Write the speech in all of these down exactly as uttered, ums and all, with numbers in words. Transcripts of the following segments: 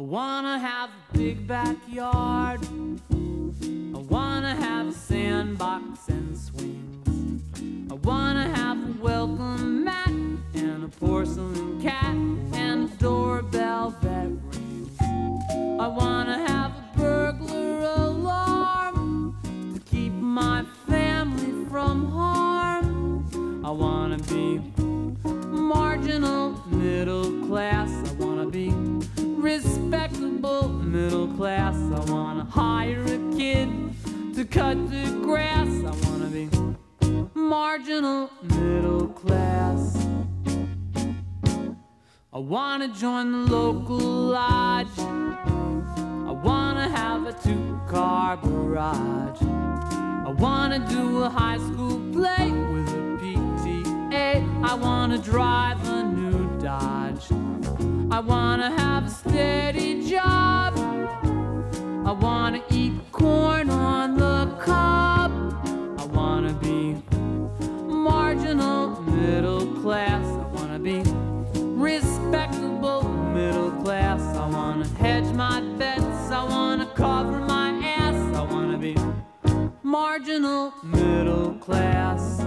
wanna have a big backyard. I wanna have a sandbox and swings. I wanna have a welcome mat and a porcelain cat and a doorbell that rings. I wanna have a burglar alarm to keep my family from harm. I wanna be marginal middle class. I wanna be respectable middle class. I wanna hire a kid to cut the grass. I wanna be marginal middle class. I wanna join the local lodge. I wanna have a two-car garage. I wanna do a high school play with a P T A. I wanna drive a new Dodge. I wanna have a steady job. I wanna eat corn on the cob. I wanna be marginal middle class. I wanna be respectable middle class. I wanna hedge my bets. I wanna cover my ass. I wanna be marginal middle class.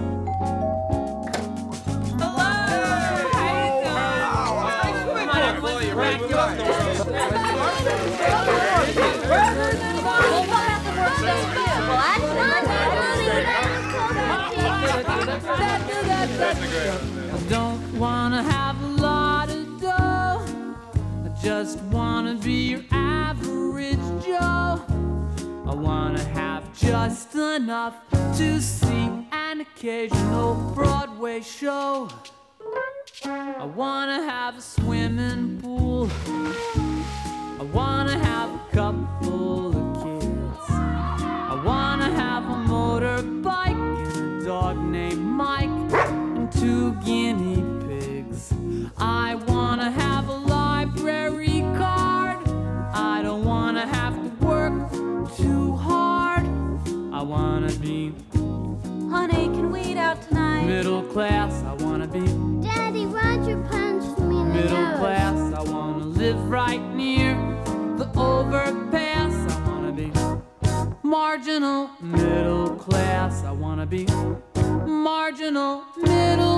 I don't wanna have a lot of dough. I just wanna be your average Joe. I wanna have just enough to see an occasional Broadway show. I wanna have a swimming pool. I wanna have a couple of kids. I wanna have a motorbike and a dog named Mike and two guinea pigs. I wanna have a library card. I don't wanna have to work too hard. I wanna be Honey, can we eat out tonight? middle class. I wanna be Daddy, Roger punched me in the middle nose. class. I wanna live right near the overpass. I wanna be marginal middle class. I wanna be marginal middle